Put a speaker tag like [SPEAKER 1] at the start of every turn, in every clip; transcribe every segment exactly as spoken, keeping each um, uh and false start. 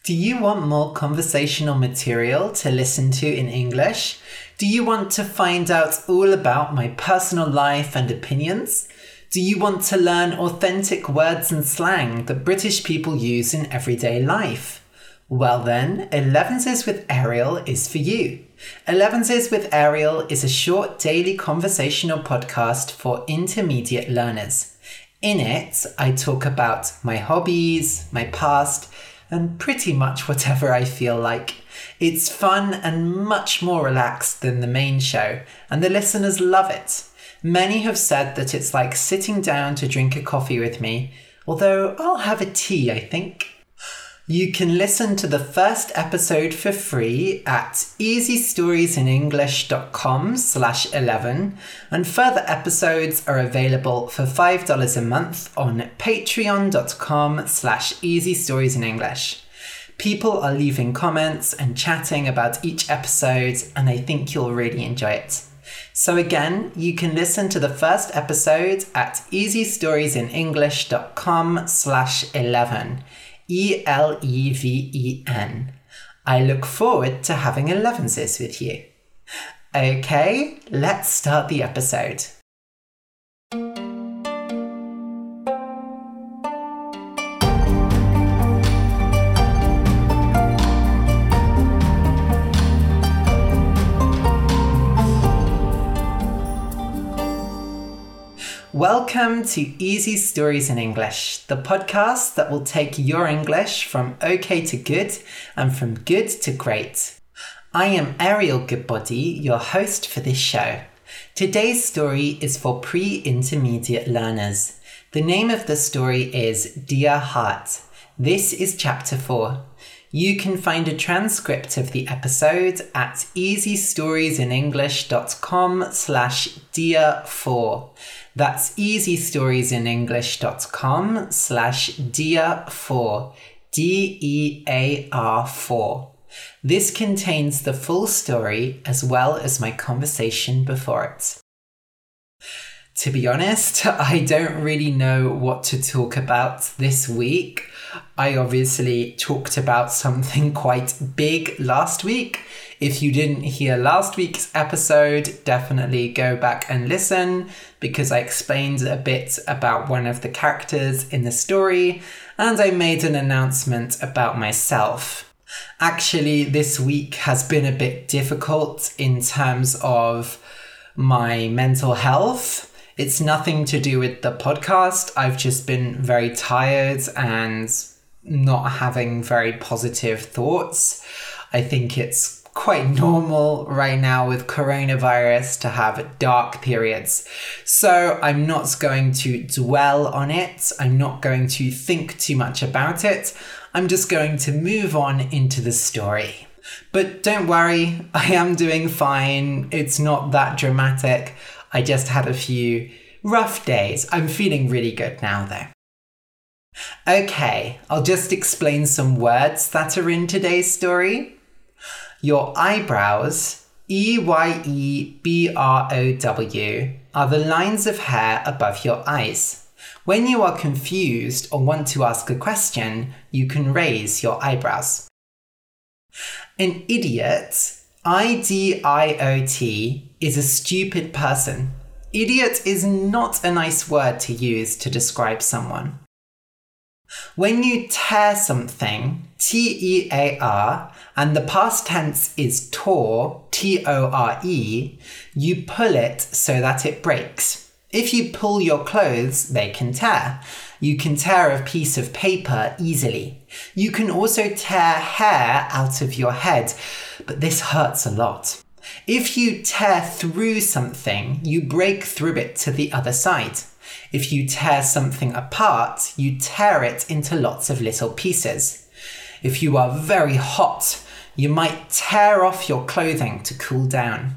[SPEAKER 1] Do you want more conversational material to listen to in English? Do you want to find out all about my personal life and opinions? Do you want to learn authentic words and slang that British people use in everyday life? Well then, Elevenses with Ariel is for you. Elevenses with Ariel is a short daily conversational podcast for intermediate learners. In it, I talk about my hobbies, my past, and pretty much whatever I feel like. It's fun and much more relaxed than the main show, and the listeners love it. Many have said that it's like sitting down to drink a coffee with me, although I'll have a tea, I think. You can listen to the first episode for free at easystoriesinenglish.com slash 11, and further episodes are available for five dollars a month on patreon.com slash easystoriesinenglish. People are leaving comments and chatting about each episode, and I think you'll really enjoy it. So again, you can listen to the first episode at easystoriesinenglish.com slash 11. E L E V E N. I look forward to having elevenses with you. Okay, let's start the episode. Welcome to Easy Stories in English, the podcast that will take your English from okay to good and from good to great. I am Ariel Goodbody, your host for this show. Today's story is for pre-intermediate learners. The name of the story is Dear Heart. This is chapter four. You can find a transcript of the episode at easystoriesinenglish.com slash dear four. That's easystoriesinenglish.com slash dear four. D E A R four. This contains the full story as well as my conversation before it. To be honest, I don't really know what to talk about this week. I obviously talked about something quite big last week. If you didn't hear last week's episode, definitely go back and listen because I explained a bit about one of the characters in the story and I made an announcement about myself. Actually, this week has been a bit difficult in terms of my mental health. It's nothing to do with the podcast. I've just been very tired and not having very positive thoughts. I think it's quite normal right now with coronavirus to have dark periods. So I'm not going to dwell on it. I'm not going to think too much about it. I'm just going to move on into the story. But don't worry, I am doing fine. It's not that dramatic. I just had a few rough days. I'm feeling really good now though. Okay, I'll just explain some words that are in today's story. Your eyebrows, E Y E B R O W, are the lines of hair above your eyes. When you are confused or want to ask a question, you can raise your eyebrows. An idiot, I D I O T, is a stupid person. Idiot is not a nice word to use to describe someone. When you tear something, T E A R, and the past tense is tore, T O R E, you pull it so that it breaks. If you pull your clothes, they can tear. You can tear a piece of paper easily. You can also tear hair out of your head, but this hurts a lot. If you tear through something, you break through it to the other side. If you tear something apart, you tear it into lots of little pieces. If you are very hot, you might tear off your clothing to cool down.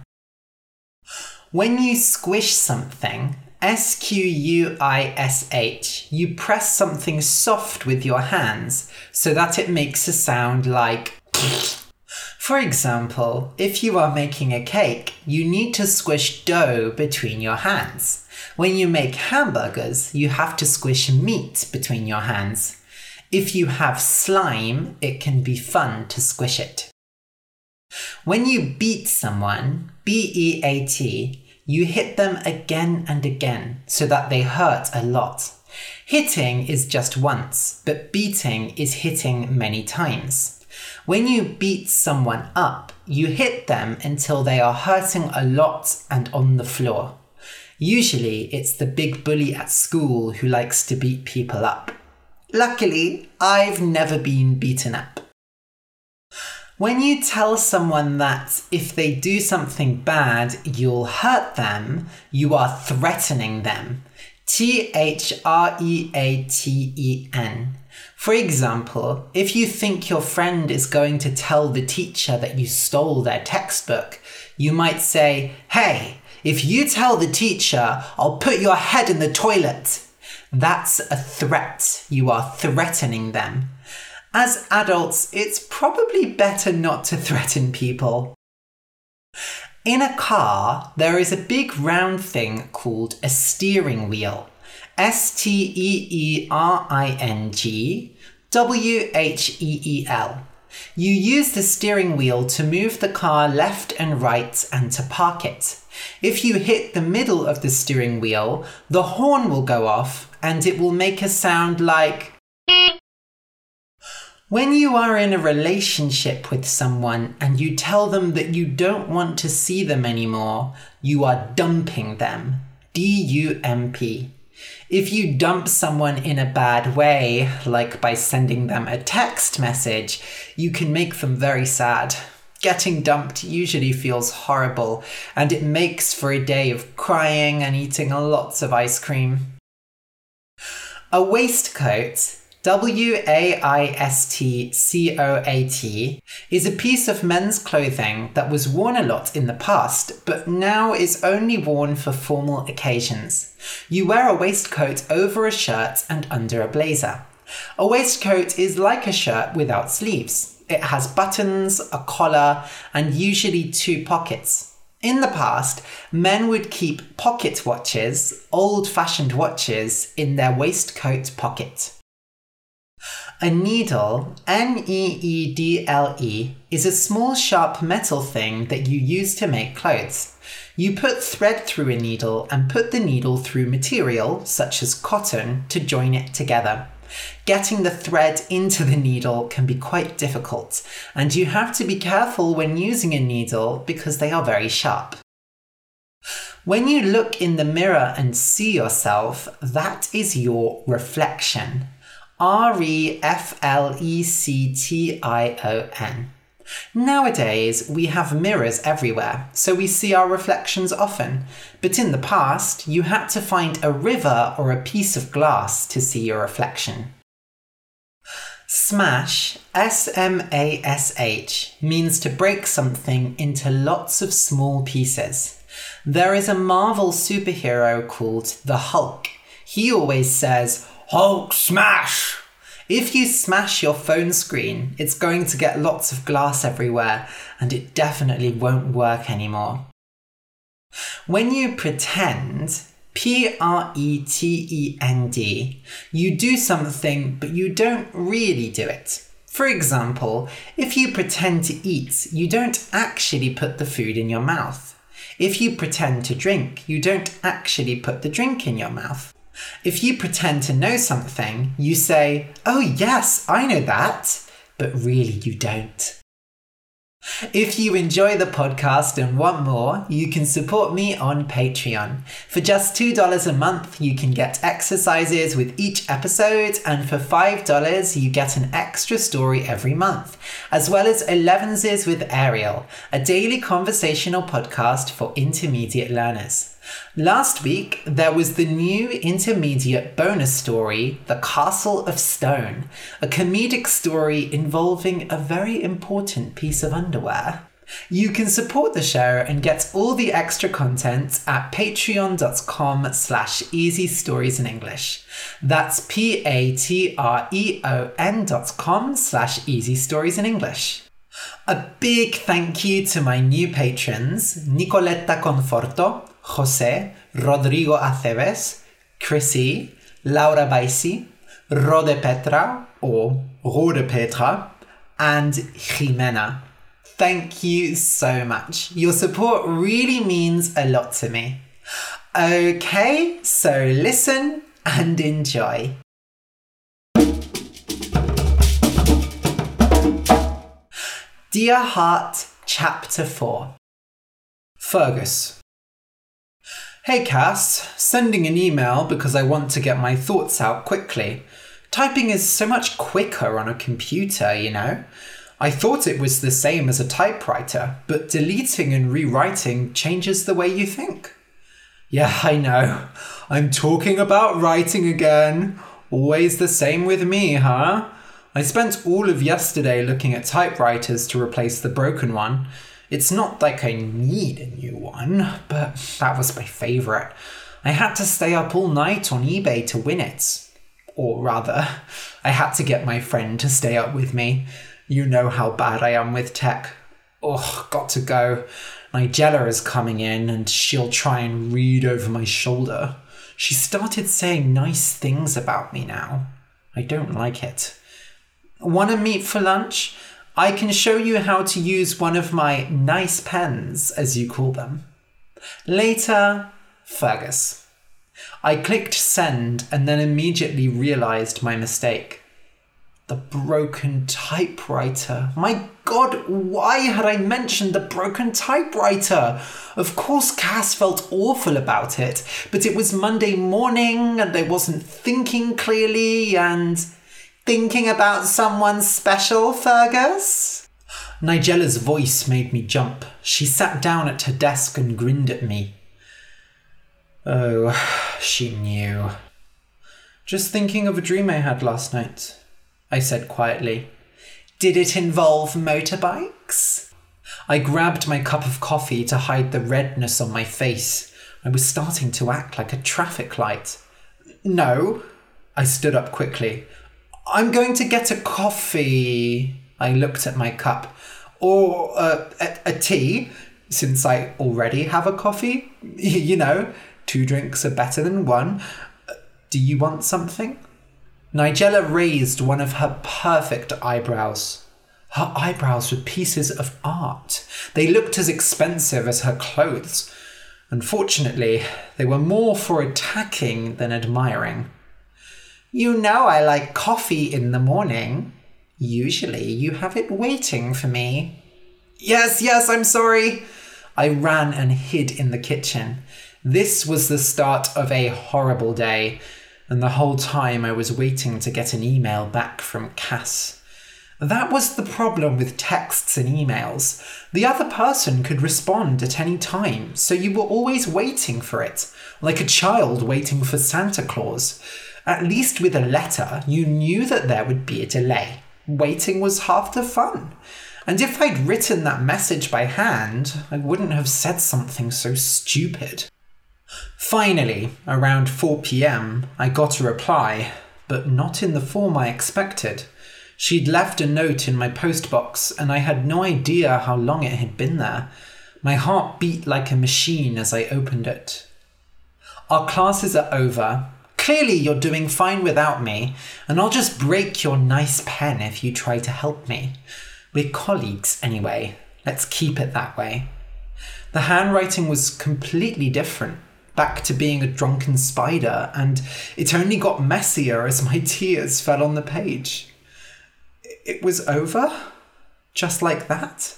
[SPEAKER 1] When you squish something, S Q U I S H, you press something soft with your hands so that it makes a sound like For example, if you are making a cake, you need to squish dough between your hands. When you make hamburgers, you have to squish meat between your hands. If you have slime, it can be fun to squish it. When you beat someone, B E A T, you hit them again and again so that they hurt a lot. Hitting is just once, but beating is hitting many times. When you beat someone up, you hit them until they are hurting a lot and on the floor. Usually, it's the big bully at school who likes to beat people up. Luckily, I've never been beaten up. When you tell someone that if they do something bad, you'll hurt them, you are threatening them. T H R E A T E N. For example, if you think your friend is going to tell the teacher that you stole their textbook, you might say, "Hey, if you tell the teacher, I'll put your head in the toilet." That's a threat. You are threatening them. As adults, it's probably better not to threaten people. In a car, there is a big round thing called a steering wheel. S T E E R I N G W H E E L. You use the steering wheel to move the car left and right and to park it. If you hit the middle of the steering wheel, the horn will go off and it will make a sound like... When you are in a relationship with someone and you tell them that you don't want to see them anymore, you are dumping them. D U M P. If you dump someone in a bad way, like by sending them a text message, you can make them very sad. Getting dumped usually feels horrible, and it makes for a day of crying and eating lots of ice cream. A waistcoat, W A I S T C O A T, is a piece of men's clothing that was worn a lot in the past, but now is only worn for formal occasions. You wear a waistcoat over a shirt and under a blazer. A waistcoat is like a shirt without sleeves. It has buttons, a collar, and usually two pockets. In the past, men would keep pocket watches, old-fashioned watches, in their waistcoat pocket. A needle, N E E D L E, is a small sharp metal thing that you use to make clothes. You put thread through a needle and put the needle through material, such as cotton, to join it together. Getting the thread into the needle can be quite difficult, and you have to be careful when using a needle because they are very sharp. When you look in the mirror and see yourself, that is your reflection. R E F L E C T I O N. Nowadays, we have mirrors everywhere, so we see our reflections often. But in the past, you had to find a river or a piece of glass to see your reflection. Smash, S M A S H, means to break something into lots of small pieces. There is a Marvel superhero called the Hulk. He always says, "Hulk smash!" If you smash your phone screen, it's going to get lots of glass everywhere, and it definitely won't work anymore. When you pretend, P R E T E N D, you do something but you don't really do it. For example, if you pretend to eat, you don't actually put the food in your mouth. If you pretend to drink, you don't actually put the drink in your mouth. If you pretend to know something, you say, "Oh yes, I know that," but really you don't. If you enjoy the podcast and want more, you can support me on Patreon. For just two dollars a month, you can get exercises with each episode, and for five dollars, you get an extra story every month, as well as Elevenses with Ariel, a daily conversational podcast for intermediate learners. Last week, there was the new intermediate bonus story, The Castle of Stone, a comedic story involving a very important piece of underwear. You can support the show and get all the extra content at patreon.com slash easy stories in English. That's P-A-T-R-E-O-N dot com slash easy stories in English. A big thank you to my new patrons, Nicoletta Conforto, Jose, Rodrigo Aceves, Chrissy, Laura Baisi, Rode Petra, or Rode Petra, and Jimena. Thank you so much. Your support really means a lot to me. Okay, so listen and enjoy. Dear Heart, Chapter four. Fergus. Hey Cass, sending an email because I want to get my thoughts out quickly. Typing is so much quicker on a computer, you know. I thought it was the same as a typewriter, but deleting and rewriting changes the way you think. Yeah, I know. I'm talking about writing again. Always the same with me, huh? I spent all of yesterday looking at typewriters to replace the broken one. It's not like I need a new one, but that was my favourite. I had to stay up all night on eBay to win it. Or rather, I had to get my friend to stay up with me. You know how bad I am with tech. Ugh, got to go. Nigella is coming in and she'll try and read over my shoulder. She started saying nice things about me now. I don't like it. Want to meet for lunch? I can show you how to use one of my nice pens, as you call them. Later, Fergus. I clicked send and then immediately realised my mistake. The broken typewriter. My God, why had I mentioned the broken typewriter? Of course, Cass felt awful about it, but it was Monday morning and I wasn't thinking clearly and... Thinking about someone special, Fergus? Nigella's voice made me jump. She sat down at her desk and grinned at me. Oh, she knew. Just thinking of a dream I had last night, I said quietly. Did it involve motorbikes? I grabbed my cup of coffee to hide the redness on my face. I was starting to act like a traffic light. No, I stood up quickly. I'm going to get a coffee. I looked at my cup. Or uh, a, a tea, since I already have a coffee. You know, two drinks are better than one. Do you want something? Nigella raised one of her perfect eyebrows. Her eyebrows were pieces of art. They looked as expensive as her clothes. Unfortunately, they were more for attacking than admiring. You know I like coffee in the morning. Usually you have it waiting for me. Yes, yes, I'm sorry. I ran and hid in the kitchen. This was the start of a horrible day, and the whole time I was waiting to get an email back from Cass. That was the problem with texts and emails. The other person could respond at any time, so you were always waiting for it, like a child waiting for Santa Claus. At least with a letter, you knew that there would be a delay. Waiting was half the fun. And if I'd written that message by hand, I wouldn't have said something so stupid. Finally, around four p.m, I got a reply, but not in the form I expected. She'd left a note in my postbox, and I had no idea how long it had been there. My heart beat like a machine as I opened it. Our classes are over. Clearly you're doing fine without me, and I'll just break your nice pen if you try to help me. We're colleagues anyway. Let's keep it that way. The handwriting was completely different, back to being a drunken spider, and it only got messier as my tears fell on the page. It was over? Just like that?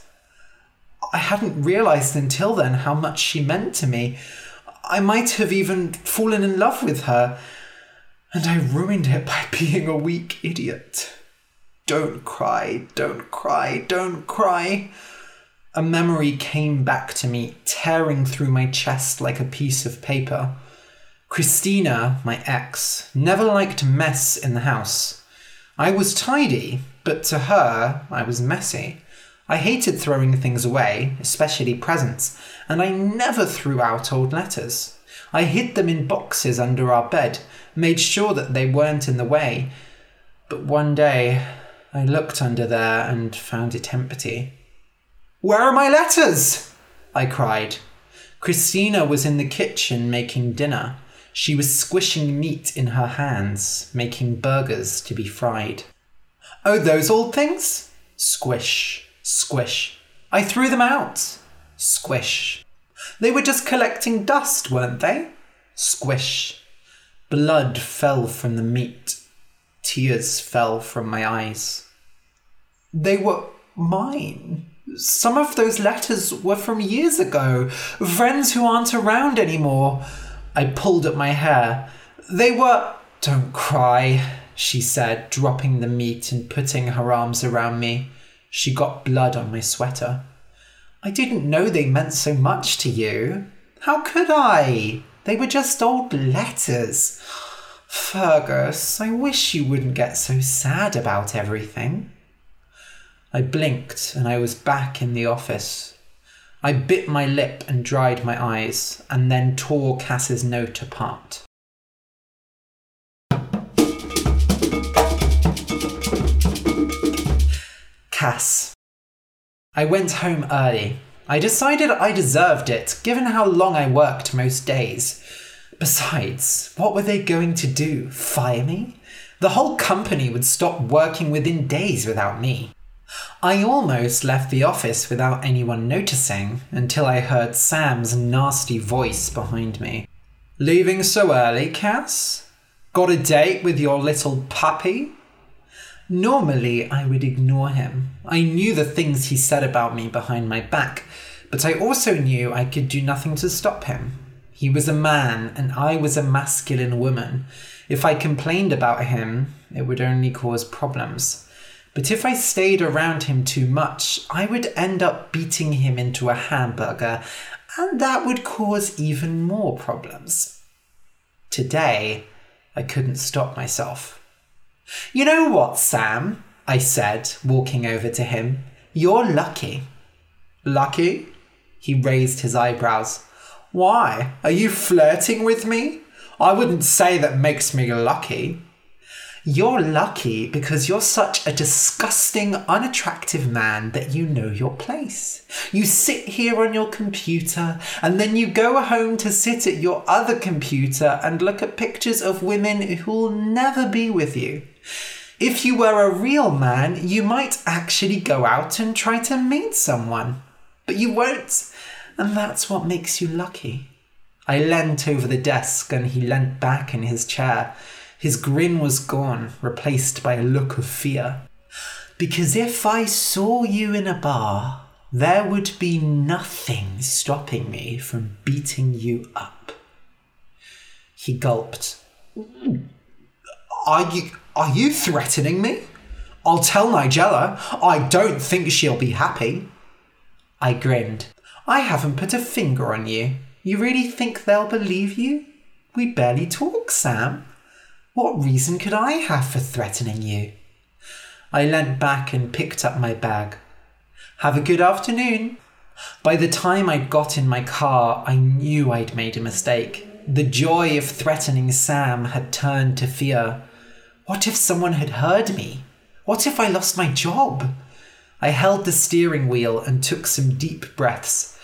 [SPEAKER 1] I hadn't realised until then how much she meant to me. I might have even fallen in love with her, and I ruined it by being a weak idiot. Don't cry, don't cry, don't cry. A memory came back to me, tearing through my chest like a piece of paper. Christina, my ex, never liked mess in the house. I was tidy, but to her, I was messy. I hated throwing things away, especially presents, and I never threw out old letters. I hid them in boxes under our bed, made sure that they weren't in the way. But one day, I looked under there and found it empty. "Where are my letters?" I cried. Christina was in the kitchen making dinner. She was squishing meat in her hands, making burgers to be fried. Oh, those old things? Squish, squish. I threw them out. Squish. They were just collecting dust, weren't they? Squish. Blood fell from the meat. Tears fell from my eyes. They were mine. Some of those letters were from years ago. Friends who aren't around anymore. I pulled at my hair. They were... Don't cry, she said, dropping the meat and putting her arms around me. She got blood on my sweater. I didn't know they meant so much to you. How could I? They were just old letters. Fergus, I wish you wouldn't get so sad about everything. I blinked and I was back in the office. I bit my lip and dried my eyes, and then tore Cass's note apart. Cass. I went home early. I decided I deserved it, given how long I worked most days. Besides, what were they going to do? Fire me? The whole company would stop working within days without me. I almost left the office without anyone noticing until I heard Sam's nasty voice behind me. Leaving so early, Cass? Got a date with your little puppy? Normally, I would ignore him. I knew the things he said about me behind my back, but I also knew I could do nothing to stop him. He was a man, and I was a masculine woman. If I complained about him, it would only cause problems. But if I stayed around him too much, I would end up beating him into a hamburger, and that would cause even more problems. Today, I couldn't stop myself. You know what, Sam? I said, walking over to him. You're lucky. Lucky? He raised his eyebrows. Why? Are you flirting with me? I wouldn't say that makes me lucky. You're lucky because you're such a disgusting, unattractive man that you know your place. You sit here on your computer and then you go home to sit at your other computer and look at pictures of women who'll never be with you. If you were a real man, you might actually go out and try to meet someone. But you won't, and that's what makes you lucky. I leant over the desk and he leant back in his chair. His grin was gone, replaced by a look of fear. Because if I saw you in a bar, there would be nothing stopping me from beating you up. He gulped. Are you, are you threatening me? I'll tell Nigella. I don't think she'll be happy. I grinned. I haven't put a finger on you. You really think they'll believe you? We barely talk, Sam. What reason could I have for threatening you? I leant back and picked up my bag. Have a good afternoon. By the time I'd got in my car, I knew I'd made a mistake. The joy of threatening Sam had turned to fear. What if someone had heard me? What if I lost my job? I held the steering wheel and took some deep breaths.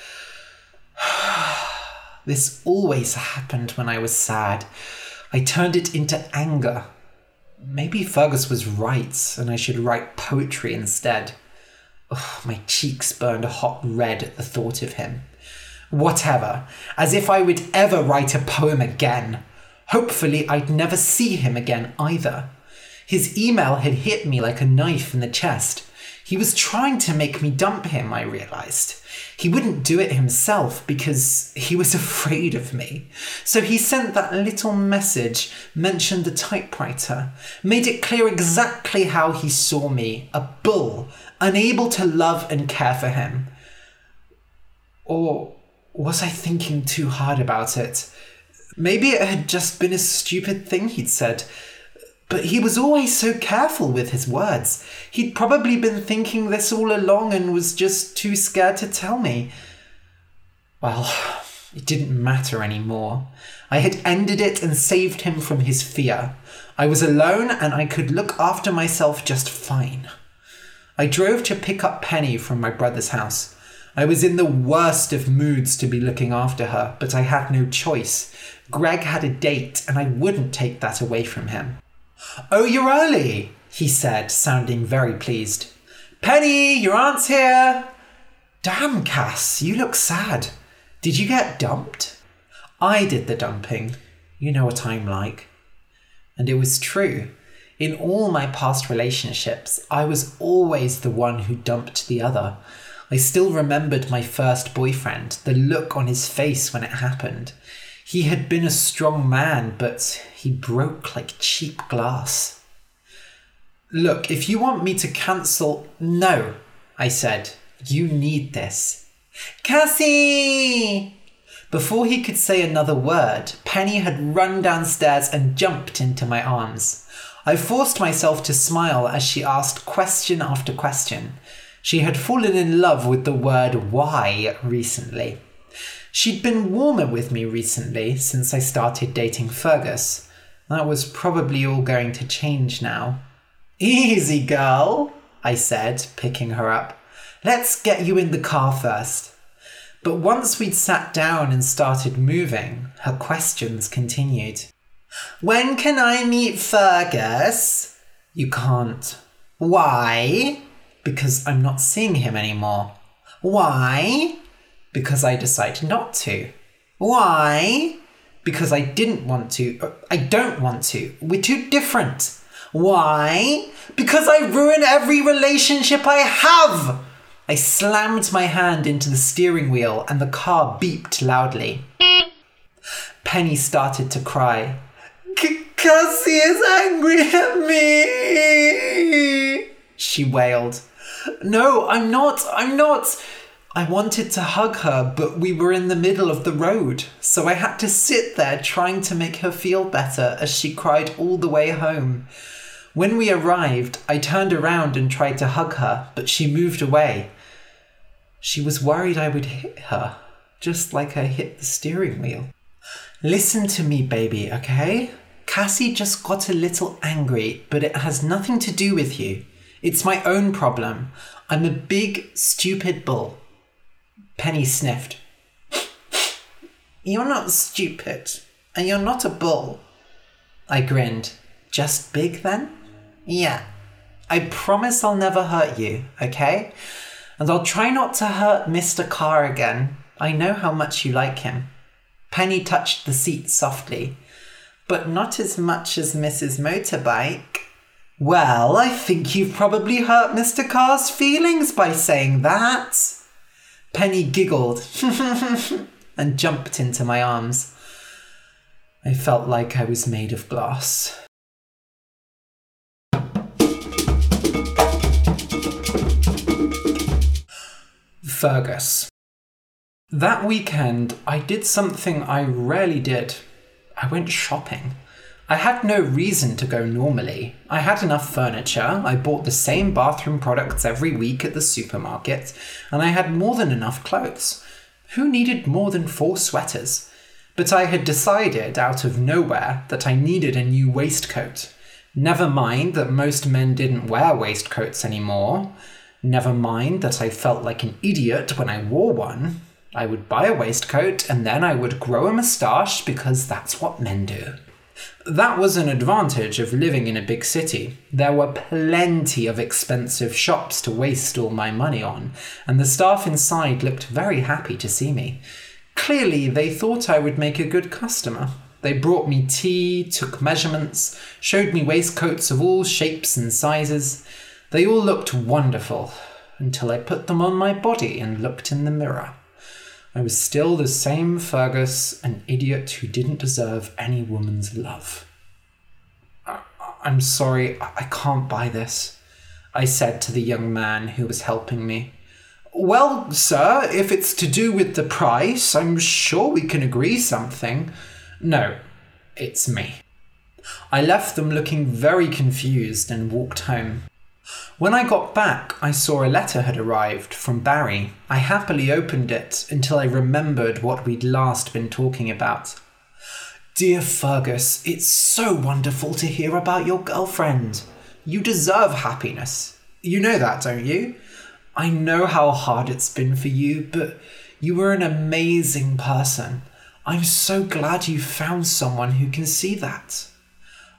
[SPEAKER 1] This always happened when I was sad. I turned it into anger. Maybe Fergus was right, and I should write poetry instead. Ugh, my cheeks burned a hot red at the thought of him. Whatever, as if I would ever write a poem again. Hopefully I'd never see him again either. His email had hit me like a knife in the chest. He was trying to make me dump him, I realised. He wouldn't do it himself because he was afraid of me. So he sent that little message, mentioned the typewriter, made it clear exactly how he saw me, a bull, unable to love and care for him. Or was I thinking too hard about it? Maybe it had just been a stupid thing he'd said. But he was always so careful with his words. He'd probably been thinking this all along and was just too scared to tell me. Well, it didn't matter anymore. I had ended it and saved him from his fear. I was alone and I could look after myself just fine. I drove to pick up Penny from my brother's house. I was in the worst of moods to be looking after her, but I had no choice. Greg had a date and I wouldn't take that away from him. Oh, you're early. he said, sounding very pleased. Penny, your aunt's here. Damn, Cass, you look sad. Did you get dumped? I did the dumping. You know what I'm like. And it was true. In all my past relationships, I was always the one who dumped the other. I still remembered my first boyfriend, the look on his face when it happened. He had been a strong man, but he broke like cheap glass. Look, if you want me to cancel... No, I said. You need this. Cassie! Before he could say another word, Penny had run downstairs and jumped into my arms. I forced myself to smile as she asked question after question. She had fallen in love with the word why recently. She'd been warmer with me recently since I started dating Fergus. That was probably all going to change now. Easy, girl, I said, picking her up. Let's get you in the car first. But once we'd sat down and started moving, her questions continued. When can I meet Fergus? You can't. Why? Because I'm not seeing him anymore. Why? Because I decided not to. Why? Because I didn't want to. I don't want to. We're too different. Why? Because I ruin every relationship I have. I slammed my hand into the steering wheel and the car beeped loudly. Penny started to cry. Cassie is angry at me, she wailed. No, I'm not, I'm not. I wanted to hug her, but we were in the middle of the road, so I had to sit there trying to make her feel better as she cried all the way home. When we arrived, I turned around and tried to hug her, but she moved away. She was worried I would hit her, just like I hit the steering wheel. Listen to me, baby, okay? Cassie just got a little angry, but it has nothing to do with you. It's my own problem. I'm a big, stupid bull. Penny sniffed. You're not stupid, and you're not a bull. I grinned. Just big then? Yeah. I promise I'll never hurt you, okay? And I'll try not to hurt Mister Carr again. I know how much you like him. Penny touched the seat softly. But not as much as Missus Motorbike. Well, I think you've probably hurt Mister Carr's feelings by saying that. Penny giggled and jumped into my arms. I felt like I was made of glass. Fergus. That weekend, I did something I rarely did. I went shopping. I had no reason to go normally. I had enough furniture, I bought the same bathroom products every week at the supermarket, and I had more than enough clothes. Who needed more than four sweaters? But I had decided out of nowhere that I needed a new waistcoat. Never mind that most men didn't wear waistcoats anymore. Never mind that I felt like an idiot when I wore one. I would buy a waistcoat and then I would grow a moustache because that's what men do. That was an advantage of living in a big city. There were plenty of expensive shops to waste all my money on, and the staff inside looked very happy to see me. Clearly, they thought I would make a good customer. They brought me tea, took measurements, showed me waistcoats of all shapes and sizes. They all looked wonderful, until I put them on my body and looked in the mirror. I was still the same Fergus, an idiot who didn't deserve any woman's love. I- I'm sorry, I-, I can't buy this, I said to the young man who was helping me. Well, sir, if it's to do with the price, I'm sure we can agree something. No, it's me. I left them looking very confused and walked home. When I got back, I saw a letter had arrived from Barry. I happily opened it until I remembered what we'd last been talking about. Dear Fergus, it's so wonderful to hear about your girlfriend. You deserve happiness. You know that, don't you? I know how hard it's been for you, but you were an amazing person. I'm so glad you found someone who can see that.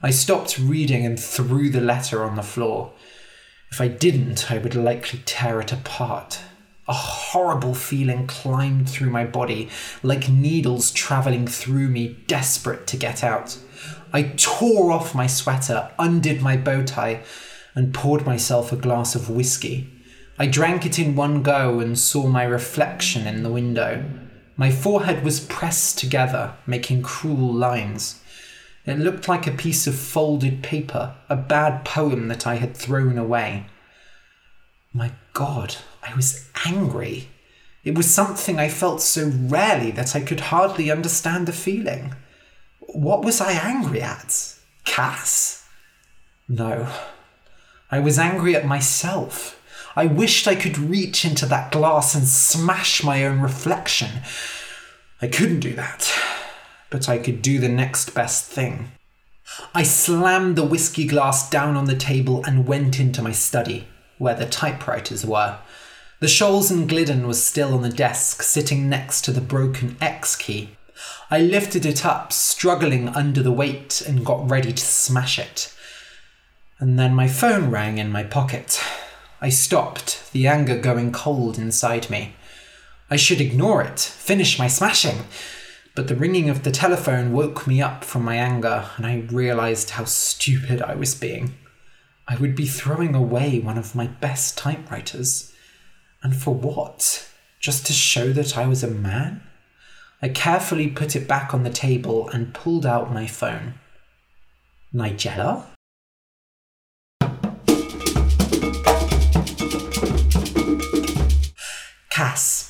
[SPEAKER 1] I stopped reading and threw the letter on the floor. If I didn't, I would likely tear it apart. A horrible feeling climbed through my body, like needles travelling through me, desperate to get out. I tore off my sweater, undid my bow tie, and poured myself a glass of whiskey. I drank it in one go and saw my reflection in the window. My forehead was pressed together, making cruel lines. It looked like a piece of folded paper, a bad poem that I had thrown away. My God, I was angry. It was something I felt so rarely that I could hardly understand the feeling. What was I angry at? Cass? No. I was angry at myself. I wished I could reach into that glass and smash my own reflection. I couldn't do that, but I could do the next best thing. I slammed the whiskey glass down on the table and went into my study, where the typewriters were. The Scholes and Glidden was still on the desk, sitting next to the broken X key. I lifted it up, struggling under the weight, and got ready to smash it. And then my phone rang in my pocket. I stopped, the anger going cold inside me. I should ignore it, finish my smashing. But the ringing of the telephone woke me up from my anger, and I realised how stupid I was being. I would be throwing away one of my best typewriters. And for what? Just to show that I was a man? I carefully put it back on the table and pulled out my phone. Nigella? Cass.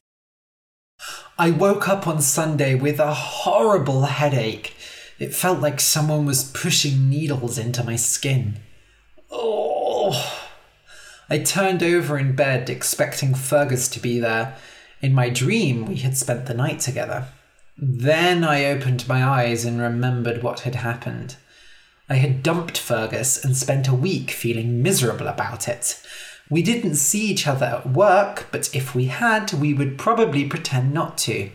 [SPEAKER 1] I woke up on Sunday with a horrible headache. It felt like someone was pushing needles into my skin. Oh! I turned over in bed, expecting Fergus to be there. In my dream, we had spent the night together. Then I opened my eyes and remembered what had happened. I had dumped Fergus and spent a week feeling miserable about it. We didn't see each other at work, but if we had, we would probably pretend not to.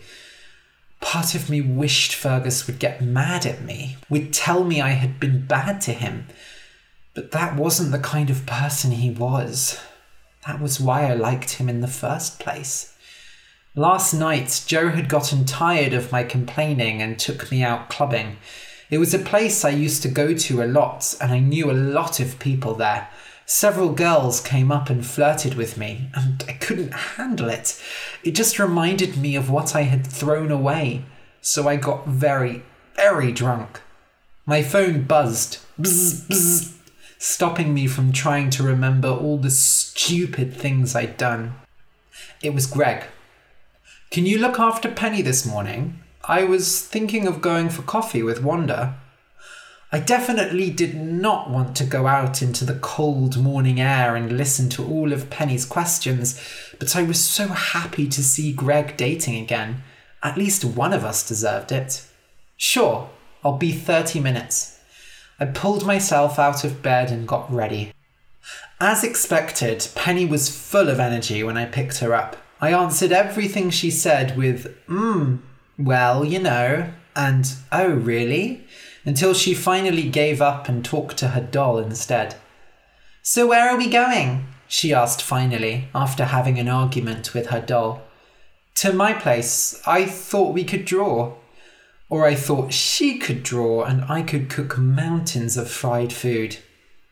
[SPEAKER 1] Part of me wished Fergus would get mad at me, would tell me I had been bad to him. But that wasn't the kind of person he was. That was why I liked him in the first place. Last night, Joe had gotten tired of my complaining and took me out clubbing. It was a place I used to go to a lot, and I knew a lot of people there. Several girls came up and flirted with me, and I couldn't handle it. It just reminded me of what I had thrown away, so I got very, very drunk. My phone buzzed, bzz, bzz, stopping me from trying to remember all the stupid things I'd done. It was Greg. Can you look after Penny this morning? I was thinking of going for coffee with Wanda. I definitely did not want to go out into the cold morning air and listen to all of Penny's questions, but I was so happy to see Greg dating again. At least one of us deserved it. Sure, I'll be thirty minutes. I pulled myself out of bed and got ready. As expected, Penny was full of energy when I picked her up. I answered everything she said with, mm, well, you know, and oh, really? Until she finally gave up and talked to her doll instead. So where are we going? She asked finally, after having an argument with her doll. To my place. I thought we could draw. Or I thought she could draw and I could cook mountains of fried food.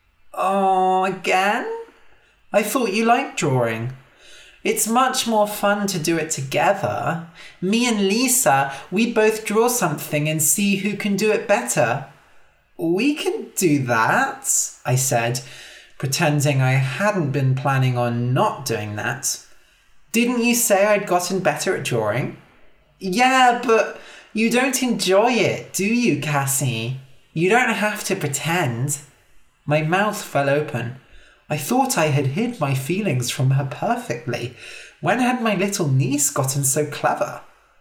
[SPEAKER 1] Oh, again? I thought you liked drawing. It's much more fun to do it together. Me and Lisa, we both draw something and see who can do it better. We can do that, I said, pretending I hadn't been planning on not doing that. Didn't you say I'd gotten better at drawing? Yeah, but you don't enjoy it, do you, Cassie? You don't have to pretend. My mouth fell open. I thought I had hid my feelings from her perfectly. When had my little niece gotten so clever?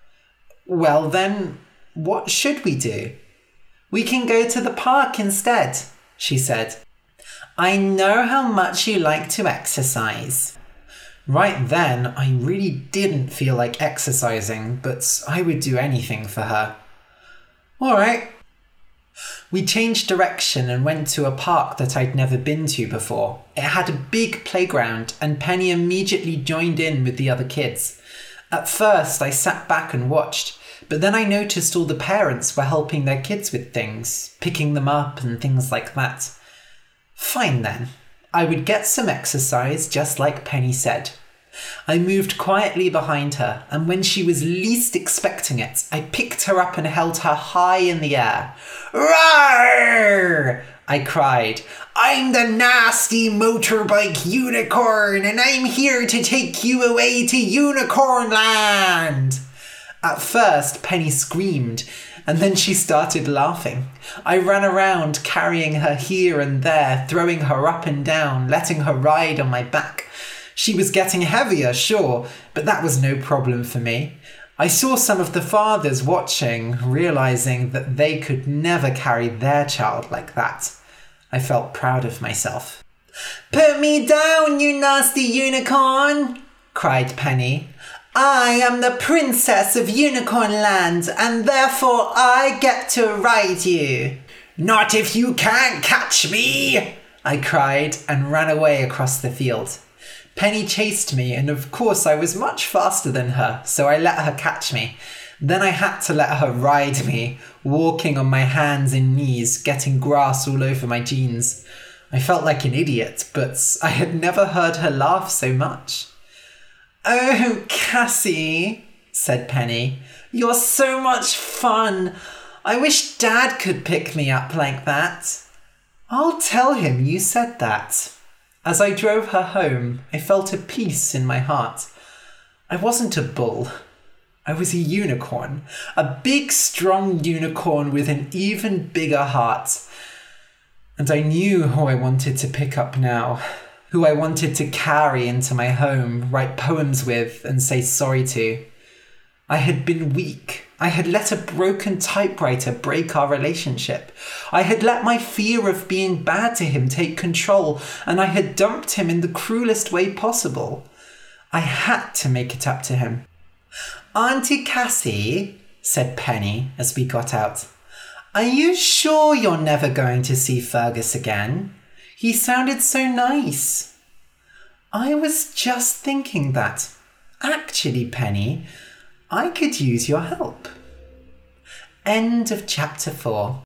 [SPEAKER 1] Well then, what should we do? We can go to the park instead, she said. I know how much you like to exercise. Right then, I really didn't feel like exercising, but I would do anything for her. All right. We changed direction and went to a park that I'd never been to before. It had a big playground and Penny immediately joined in with the other kids. At first, I sat back and watched, but then I noticed all the parents were helping their kids with things, picking them up and things like that. Fine then. I would get some exercise just like Penny said. I moved quietly behind her, and when she was least expecting it, I picked her up and held her high in the air. "Roar!" I cried. "I'm the nasty motorbike unicorn, and I'm here to take you away to Unicorn Land!" At first, Penny screamed, and then she started laughing. I ran around, carrying her here and there, throwing her up and down, letting her ride on my back. She was getting heavier, sure, but that was no problem for me. I saw some of the fathers watching, realizing that they could never carry their child like that. I felt proud of myself. "Put me down, you nasty unicorn!" cried Penny. "I am the princess of Unicorn Land, and therefore I get to ride you." "Not if you can't catch me!" I cried and ran away across the field. Penny chased me, and of course I was much faster than her, so I let her catch me. Then I had to let her ride me, walking on my hands and knees, getting grass all over my jeans. I felt like an idiot, but I had never heard her laugh so much. "Oh, Cassie," said Penny, "you're so much fun. I wish Dad could pick me up like that." "I'll tell him you said that." As I drove her home, I felt a peace in my heart. I wasn't a bull. I was a unicorn. A big, strong unicorn with an even bigger heart. And I knew who I wanted to pick up now. Who I wanted to carry into my home, write poems with, and say sorry to. I had been weak. I had let a broken typewriter break our relationship. I had let my fear of being bad to him take control, and I had dumped him in the cruelest way possible. I had to make it up to him. "Auntie Cassie," said Penny as we got out, "are you sure you're never going to see Fergus again? He sounded so nice." "I was just thinking that. Actually, Penny, I could use your help." End of chapter four.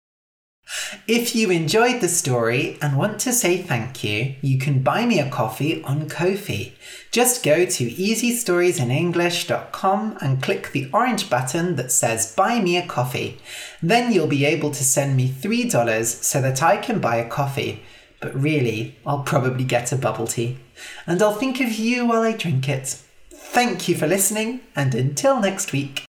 [SPEAKER 1] If you enjoyed the story and want to say thank you, you can buy me a coffee on Ko-fi. Just go to easy stories in english dot com and click the orange button that says Buy Me a Coffee. Then you'll be able to send me three dollars so that I can buy a coffee. But really, I'll probably get a bubble tea. And I'll think of you while I drink it. Thank you for listening, and until next week.